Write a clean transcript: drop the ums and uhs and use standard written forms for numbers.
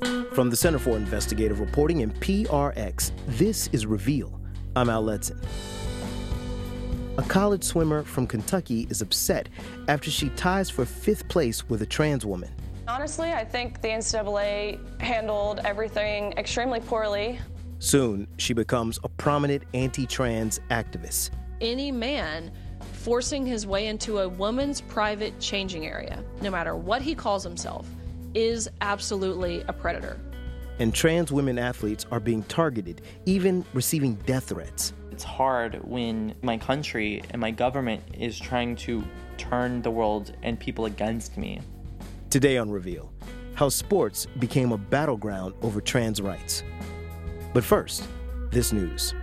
From the Center for Investigative Reporting and PRX, this is Reveal. I'm Al Letson. A college swimmer from Kentucky is upset after she ties for 5th place with a trans woman. Honestly, I think the NCAA handled everything extremely poorly. Soon, she becomes a prominent anti-trans activist. Any man forcing his way into a woman's private changing area, no matter what he calls himself, is absolutely a predator. And trans women athletes are being targeted, even receiving death threats. It's hard when my country and my government is trying to turn the world and people against me. Today on Reveal, how sports became a battleground over trans rights. But first, this news.